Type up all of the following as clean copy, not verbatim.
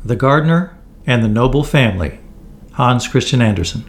The Gardener and the Noble Family, Hans Christian Andersen.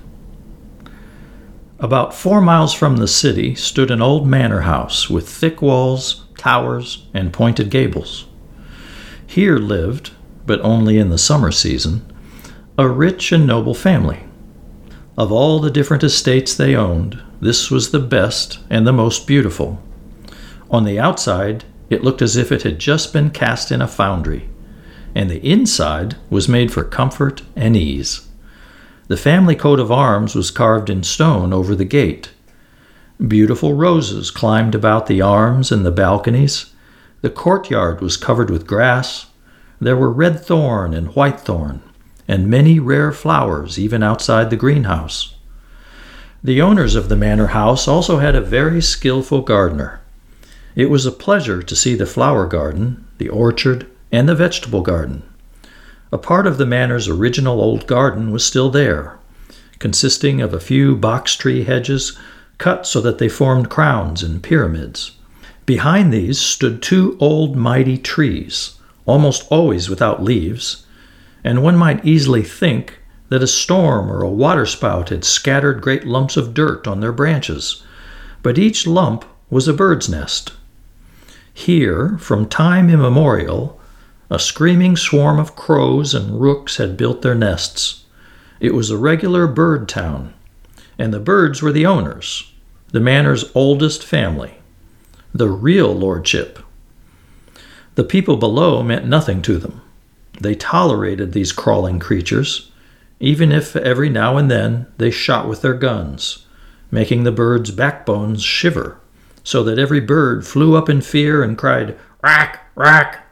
About 4 miles from the city stood an old manor house with thick walls, towers, and pointed gables. Here lived, but only in the summer season, a rich and noble family. Of all the different estates they owned, this was the best and the most beautiful. On the outside, it looked as if it had just been cast in a foundry, and the inside was made for comfort and ease. The family coat of arms was carved in stone over the gate. Beautiful roses climbed about the arms and the balconies. The courtyard was covered with grass. There were red thorn and white thorn, and many rare flowers even outside the greenhouse. The owners of the manor house also had a very skillful gardener. It was a pleasure to see the flower garden, the orchard, and the vegetable garden. A part of the manor's original old garden was still there, consisting of a few box tree hedges cut so that they formed crowns and pyramids. Behind these stood 2 old mighty trees, almost always without leaves, and one might easily think that a storm or a waterspout had scattered great lumps of dirt on their branches, but each lump was a bird's nest. Here, from time immemorial, a screaming swarm of crows and rooks had built their nests. It was a regular bird town, and the birds were the owners, the manor's oldest family, the real lordship. The people below meant nothing to them. They tolerated these crawling creatures, even if every now and then they shot with their guns, making the birds' backbones shiver, so that every bird flew up in fear and cried, "Rack, rack!"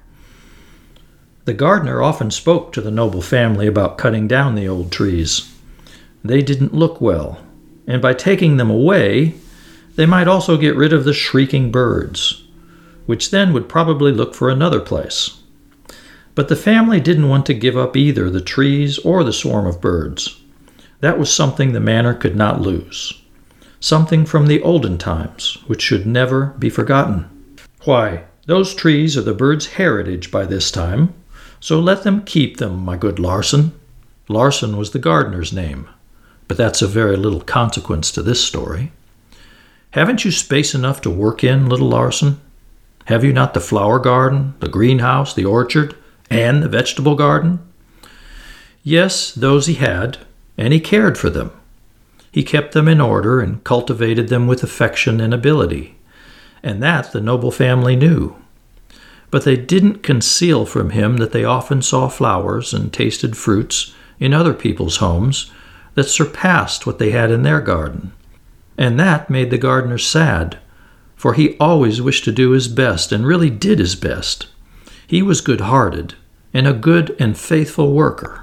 The gardener often spoke to the noble family about cutting down the old trees. They didn't look well, and by taking them away, they might also get rid of the shrieking birds, which then would probably look for another place. But the family didn't want to give up either the trees or the swarm of birds. That was something the manor could not lose. Something from the olden times, which should never be forgotten. Why, those trees are the birds' heritage by this time, so let them keep them, my good Larsen. Larsen was the gardener's name, but that's of very little consequence to this story. Haven't you space enough to work in, little Larsen? Have you not the flower garden, the greenhouse, the orchard, and the vegetable garden? Yes, those he had, and he cared for them. He kept them in order and cultivated them with affection and ability, and that the noble family knew. But they didn't conceal from him that they often saw flowers and tasted fruits in other people's homes that surpassed what they had in their garden. And that made the gardener sad, for he always wished to do his best and really did his best. He was good-hearted and a good and faithful worker.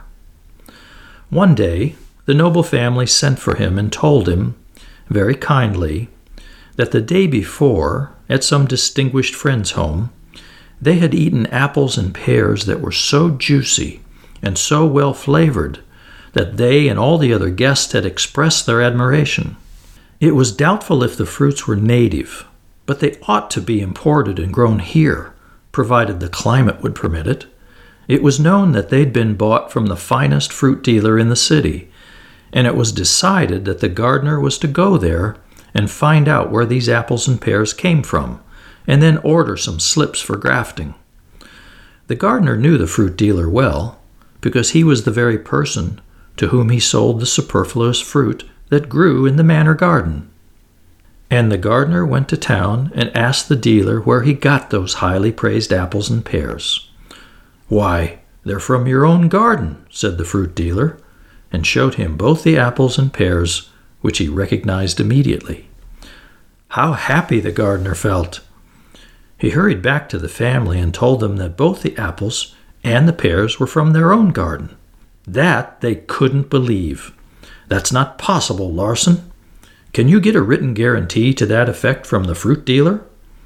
One day, the noble family sent for him and told him, very kindly, that the day before, at some distinguished friend's home, they had eaten apples and pears that were so juicy and so well flavored that they and all the other guests had expressed their admiration. It was doubtful if the fruits were native, but they ought to be imported and grown here, provided the climate would permit it. It was known that they'd been bought from the finest fruit dealer in the city, and it was decided that the gardener was to go there and find out where these apples and pears came from, and then order some slips for grafting. The gardener knew the fruit dealer well, because he was the very person to whom he sold the superfluous fruit that grew in the manor garden. And the gardener went to town and asked the dealer where he got those highly praised apples and pears. "Why, they're from your own garden," said the fruit dealer, and showed him both the apples and pears, which he recognized immediately. How happy the gardener felt! He hurried back to the family and told them that both the apples and the pears were from their own garden. That they couldn't believe. "That's not possible, Larsen. Can you get a written guarantee to that effect from the fruit dealer?"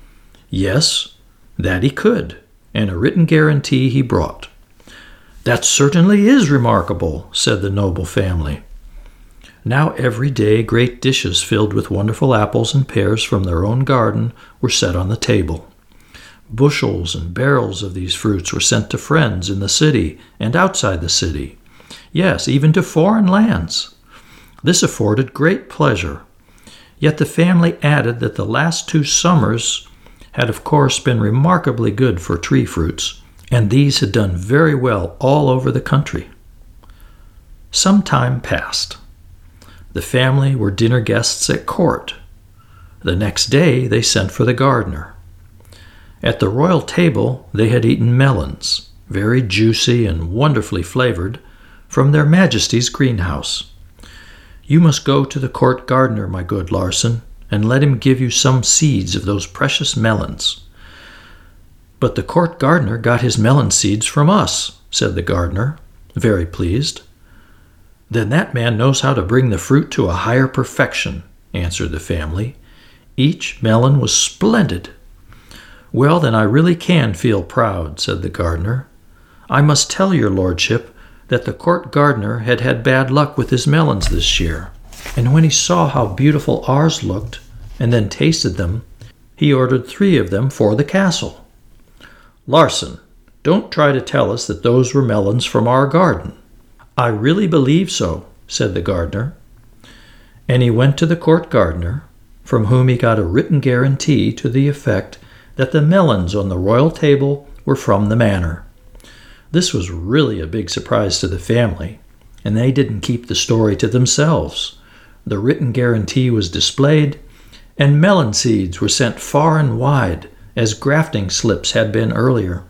Yes, that he could, and a written guarantee he brought. "That certainly is remarkable," said the noble family. Now every day great dishes filled with wonderful apples and pears from their own garden were set on the table. Bushels and barrels of these fruits were sent to friends in the city and outside the city. Yes, even to foreign lands. This afforded great pleasure. Yet the family added that the last 2 summers had of course been remarkably good for tree fruits, and these had done very well all over the country. Some time passed. The family were dinner guests at court. The next day they sent for the gardener. At the royal table they had eaten melons, very juicy and wonderfully flavored, from their Majesty's greenhouse. "You must go to the court gardener, my good Larsen, and let him give you some seeds of those precious melons." "But the court gardener got his melon seeds from us," said the gardener, very pleased. "Then that man knows how to bring the fruit to a higher perfection," answered the family. "Each melon was splendid." "Well, then I really can feel proud," said the gardener. "I must tell your lordship that the court gardener had had bad luck with his melons this year, and when he saw how beautiful ours looked, and then tasted them, he ordered 3 of them for the castle." "Larsen, don't try to tell us that those were melons from our garden." "I really believe so," said the gardener. And he went to the court gardener, from whom he got a written guarantee to the effect that the melons on the royal table were from the manor. This was really a big surprise to the family, and they didn't keep the story to themselves. The written guarantee was displayed, and melon seeds were sent far and wide, as grafting slips had been earlier.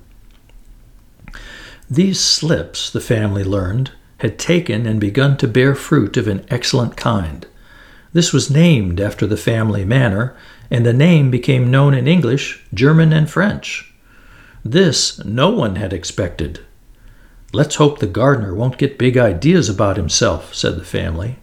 These slips, the family learned, had taken and begun to bear fruit of an excellent kind. This was named after the family manor, and the name became known in English, German, and French. This no one had expected. "Let's hope the gardener won't get big ideas about himself," said the family.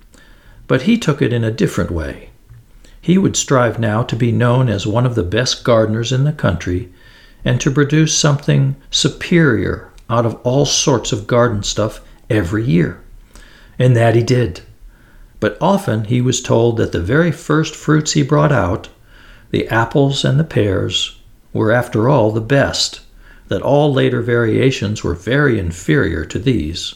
But he took it in a different way. He would strive now to be known as one of the best gardeners in the country, and to produce something superior out of all sorts of garden stuff every year. And that he did. But often he was told that the very first fruits he brought out, the apples and the pears, were after all the best, that all later variations were very inferior to these.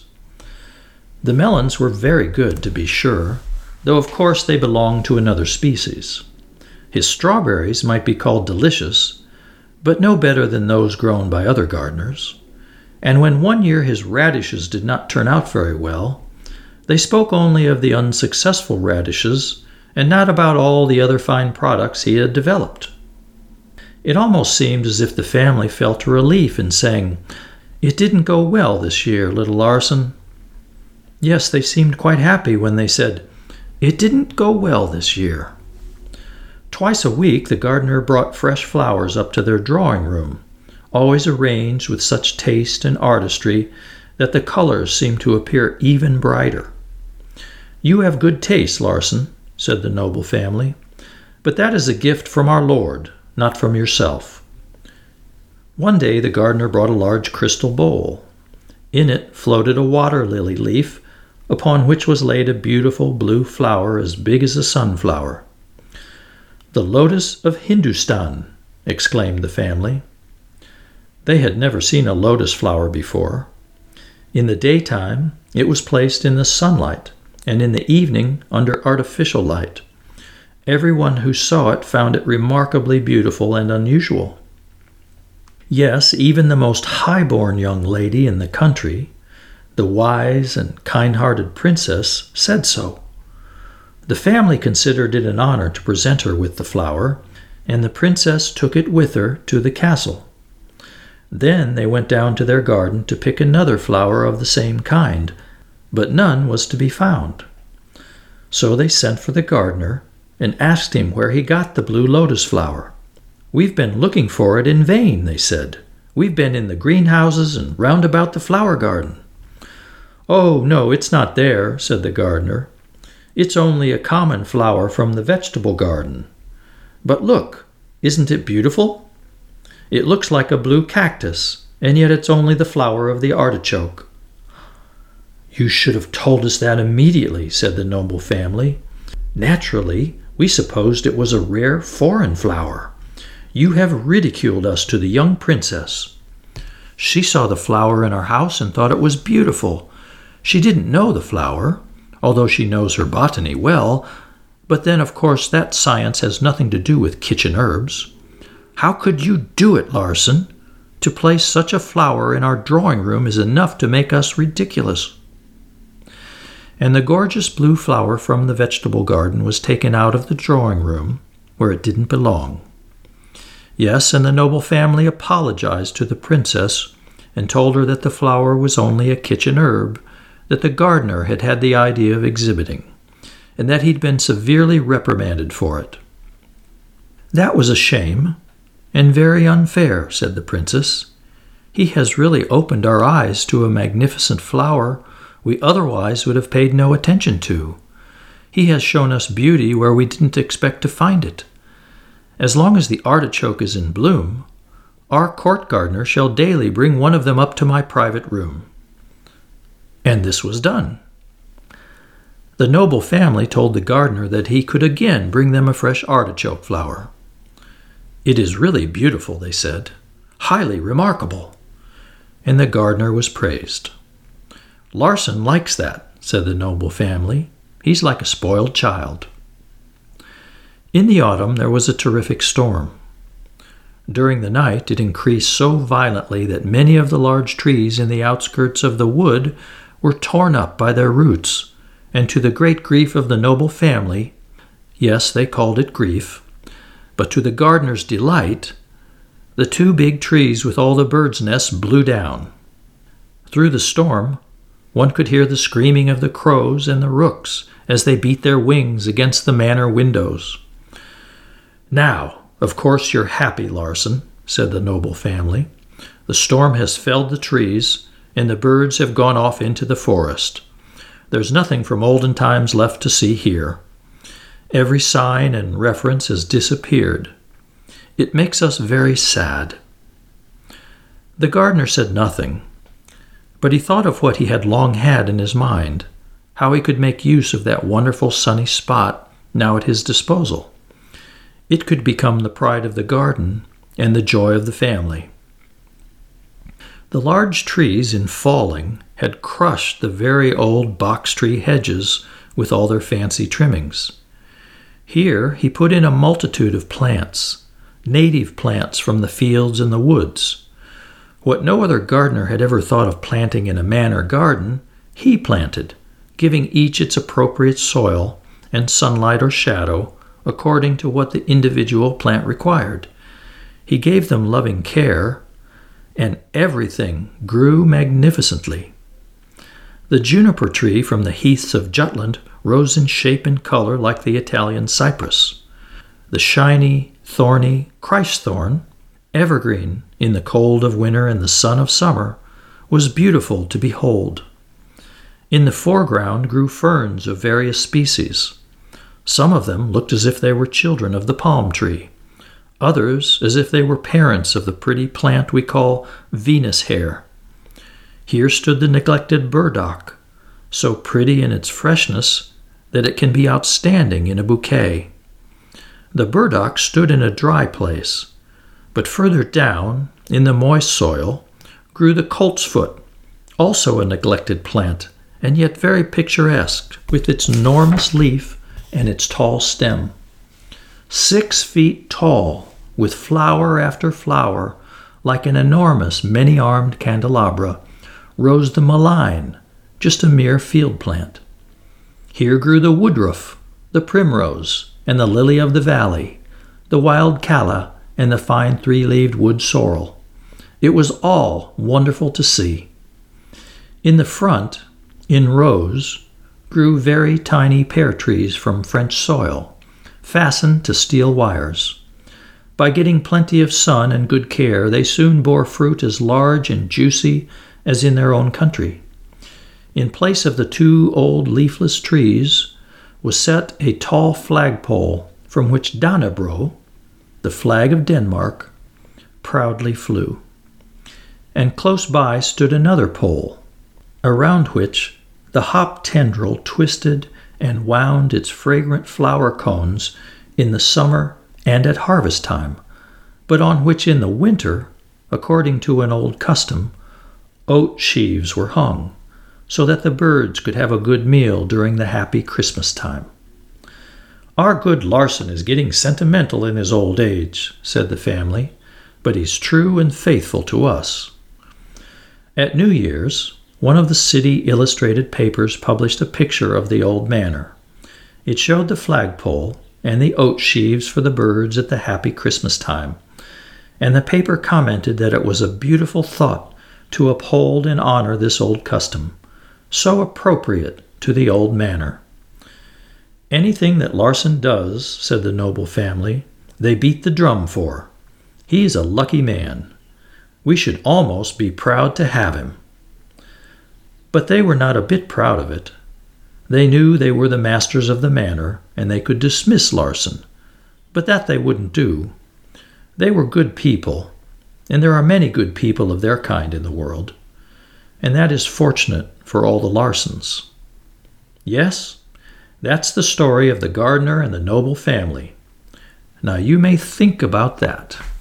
The melons were very good, to be sure, though of course they belonged to another species. His strawberries might be called delicious, but no better than those grown by other gardeners. And when one year his radishes did not turn out very well, they spoke only of the unsuccessful radishes and not about all the other fine products he had developed. It almost seemed as if the family felt a relief in saying, "It didn't go well this year, little Larsen." Yes, they seemed quite happy when they said, "It didn't go well this year." Twice a week the gardener brought fresh flowers up to their drawing room, always arranged with such taste and artistry that the colors seemed to appear even brighter. "You have good taste, Larsen," said the noble family, "but that is a gift from our Lord, not from yourself." One day the gardener brought a large crystal bowl. In it floated a water lily leaf, upon which was laid a beautiful blue flower as big as a sunflower. "The lotus of Hindustan," exclaimed the family. They had never seen a lotus flower before. In the daytime it was placed in the sunlight, and in the evening under artificial light. Everyone who saw it found it remarkably beautiful and unusual. Yes, even the most high-born young lady in the country, the wise and kind-hearted princess, said so. The family considered it an honor to present her with the flower, and the princess took it with her to the castle. Then they went down to their garden to pick another flower of the same kind, but none was to be found. So they sent for the gardener and asked him where he got the blue lotus flower. "We've been looking for it in vain," they said. "We've been in the greenhouses and round about the flower garden." "Oh, no, it's not there," said the gardener. "It's only a common flower from the vegetable garden. But look, isn't it beautiful? It looks like a blue cactus, and yet it's only the flower of the artichoke." "You should have told us that immediately," said the noble family. "Naturally, we supposed it was a rare foreign flower. You have ridiculed us to the young princess. She saw the flower in our house and thought it was beautiful. She didn't know the flower, although she knows her botany well, but then, of course, that science has nothing to do with kitchen herbs. How could you do it, Larson? To place such a flower in our drawing room is enough to make us ridiculous." And the gorgeous blue flower from the vegetable garden was taken out of the drawing room, where it didn't belong. Yes, and the noble family apologized to the princess and told her that the flower was only a kitchen herb that the gardener had had the idea of exhibiting, and that he'd been severely reprimanded for it. "That was a shame, and very unfair," said the princess. "He has really opened our eyes to a magnificent flower we otherwise would have paid no attention to. He has shown us beauty where we didn't expect to find it. As long as the artichoke is in bloom, our court gardener shall daily bring one of them up to my private room." And this was done. The noble family told the gardener that he could again bring them a fresh artichoke flower. "It is really beautiful," they said, "highly remarkable." And the gardener was praised. "Larson likes that," said the noble family. "He's like a spoiled child." In the autumn there was a terrific storm. During the night it increased so violently that many of the large trees in the outskirts of the wood were torn up by their roots, and to the great grief of the noble family, yes, they called it grief, but to the gardener's delight, the 2 big trees with all the birds' nests blew down. Through the storm, one could hear the screaming of the crows and the rooks as they beat their wings against the manor windows. "Now, of course you're happy, Larson," said the noble family. "The storm has felled the trees, and the birds have gone off into the forest. There's nothing from olden times left to see here. Every sign and reference has disappeared. It makes us very sad." The gardener said nothing, but he thought of what he had long had in his mind, how he could make use of that wonderful sunny spot now at his disposal. It could become the pride of the garden and the joy of the family. The large trees, in falling, had crushed the very old box tree hedges with all their fancy trimmings. Here he put in a multitude of plants, native plants from the fields and the woods. What no other gardener had ever thought of planting in a manor garden, he planted, giving each its appropriate soil and sunlight or shadow according to what the individual plant required. He gave them loving care, and everything grew magnificently. The juniper tree from the heaths of Jutland rose in shape and color like the Italian cypress. The shiny, thorny Christ thorn, evergreen in the cold of winter and the sun of summer, was beautiful to behold. In the foreground grew ferns of various species. Some of them looked as if they were children of the palm tree, others as if they were parents of the pretty plant we call Venus hair. Here stood the neglected burdock, so pretty in its freshness that it can be outstanding in a bouquet. The burdock stood in a dry place, but further down, in the moist soil, grew the coltsfoot, also a neglected plant, and yet very picturesque, with its enormous leaf and its tall stem. 6 feet tall, with flower after flower, like an enormous many-armed candelabra, rose the mullein, just a mere field plant. Here grew the woodruff, the primrose, and the lily of the valley, the wild calla, and the fine 3-leaved wood sorrel. It was all wonderful to see. In the front, in rows, grew very tiny pear trees from French soil, fastened to steel wires. By getting plenty of sun and good care, they soon bore fruit as large and juicy as in their own country. In place of the 2 old leafless trees was set a tall flagpole from which Dannebrog, the flag of Denmark, proudly flew. And close by stood another pole, around which the hop tendril twisted and wound its fragrant flower cones in the summer and at harvest time, but on which in the winter, according to an old custom, oat sheaves were hung, so that the birds could have a good meal during the happy Christmas time. "Our good Larson is getting sentimental in his old age," said the family, "but he's true and faithful to us." At New Year's, one of the city illustrated papers published a picture of the old manor. It showed the flagpole and the oat sheaves for the birds at the happy Christmas time, and the paper commented that it was a beautiful thought to uphold and honor this old custom, so appropriate to the old manor. "Anything that Larson does," said the noble family, "they beat the drum for. He's a lucky man. We should almost be proud to have him." But they were not a bit proud of it. They knew they were the masters of the manor, and they could dismiss Larson, but that they wouldn't do. They were good people, and there are many good people of their kind in the world, and that is fortunate for all the Larsons. Yes, that's the story of the gardener and the noble family. Now you may think about that.